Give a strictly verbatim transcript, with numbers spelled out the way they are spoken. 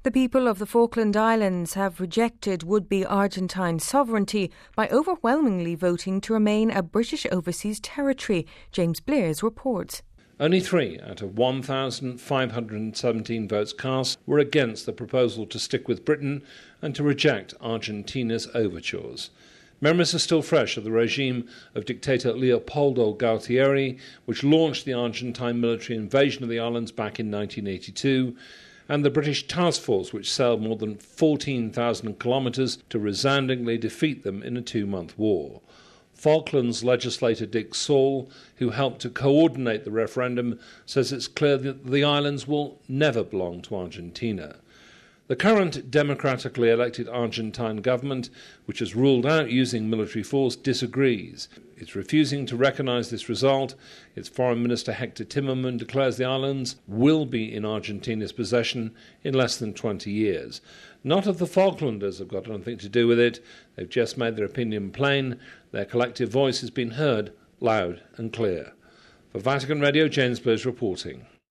The people of the Falkland Islands have rejected would-be Argentine sovereignty by overwhelmingly voting to remain a British overseas territory. James Blears reports. Only three out of one thousand five hundred seventeen votes cast were against the proposal to stick with Britain and to reject Argentina's overtures. Memories are still fresh of the regime of dictator Leopoldo Galtieri, which launched the Argentine military invasion of the islands back in nineteen eighty-two, and the British task force which sailed more than fourteen thousand kilometres to resoundingly defeat them in a two-month war. Falklands legislator Dick Saul, who helped to coordinate the referendum, says it's clear that the islands will never belong to Argentina. The current democratically elected Argentine government, which has ruled out using military force, disagrees. It's refusing to recognise this result. Its Foreign Minister Hector Timerman declares the islands will be in Argentina's possession in less than twenty years. Not if the Falklanders have got anything to do with it. They've just made their opinion plain. Their collective voice has been heard loud and clear. For Vatican Radio, James Blears reporting.